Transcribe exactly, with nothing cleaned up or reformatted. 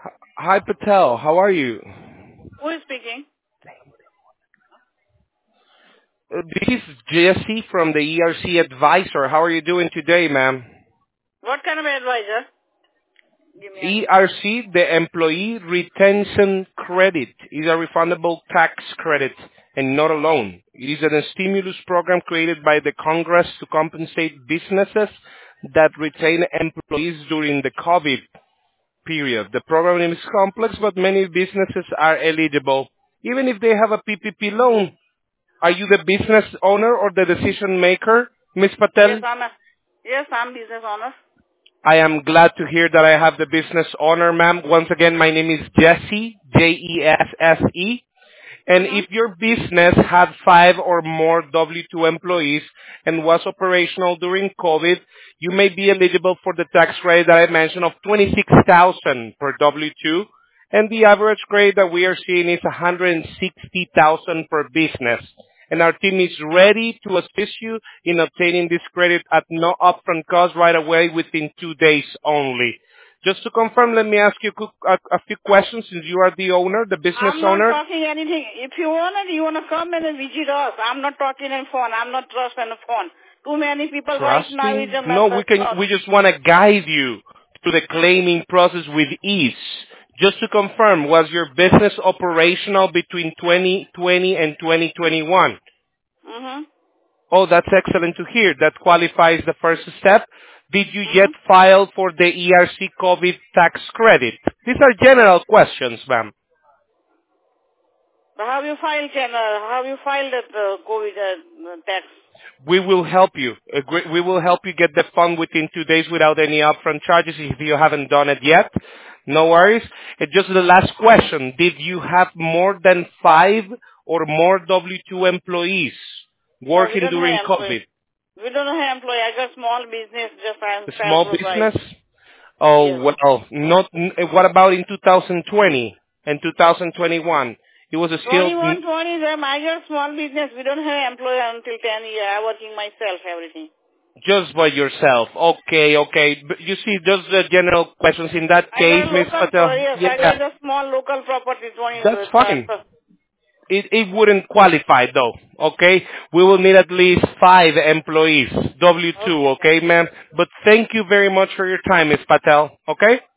Hi, Patel. How are you? Who is speaking? Uh, This is Jesse from the E R C Advisor. How are you doing today, ma'am? What kind of advisor? Give me again. E R C, the Employee Retention Credit, is a refundable tax credit and not a loan. It is a stimulus program created by the Congress to compensate businesses that retain employees during the COVID period. The program is complex, but many businesses are eligible, even if they have a P P P loan. Are you the business owner or the decision maker, Miss Yes, Patel? I'm a, yes, I'm business owner. I am glad to hear that I have the business owner, ma'am. Once again, my name is Jesse, J E S S E. And Mm-hmm. if your business had five or more W two employees and was operational during COVID, you may be eligible for the tax rate that I mentioned of twenty-six thousand per W two. And the average rate that we are seeing is one hundred sixty thousand per business. And our team is ready to assist you in obtaining this credit at no upfront cost right away within two days only. Just to confirm, let me ask you a, quick- a, a few questions since you are the owner, the business I'm not owner. talking anything. If you want it, you want to come and visit us. I'm not talking on phone. I'm not trust on the phone. Too many people right now with Trusting? the No, we members. can. Not. We just want to guide you through the claiming process with ease. Just to confirm, was your business operational between twenty twenty and twenty twenty-one? Mm-hmm. Oh, that's excellent to hear. That qualifies the first step. Did you yet Mm-hmm. file for the E R C COVID tax credit? These are general questions, ma'am. But how you file can uh, how you file that uh, COVID uh, tax? We will help you. Agree- We will help you get the fund within two days without any upfront charges if you haven't done it yet. No worries. And just the last question. Did you have more than five or more W two employees No, we working don't during have employee. COVID? We don't have employee. I got small business. Just I'm A small self-employed. business? Oh, Yes. well, not, what about in two thousand twenty and two thousand twenty-one? It was a still twenty-one, twenty, them, I got small business. We don't have employee until ten years. I working myself, everything. just by yourself. Okay, okay. But you see, just the general questions in that I case, got Miss local, pro- Patel. yes, I Yeah, got a small local property, twenty, that's uh, fine. uh, It, it wouldn't qualify though, okay? We will need at least five employees, W two, okay. okay, ma'am? But thank you very much for your time, Miss Patel, okay?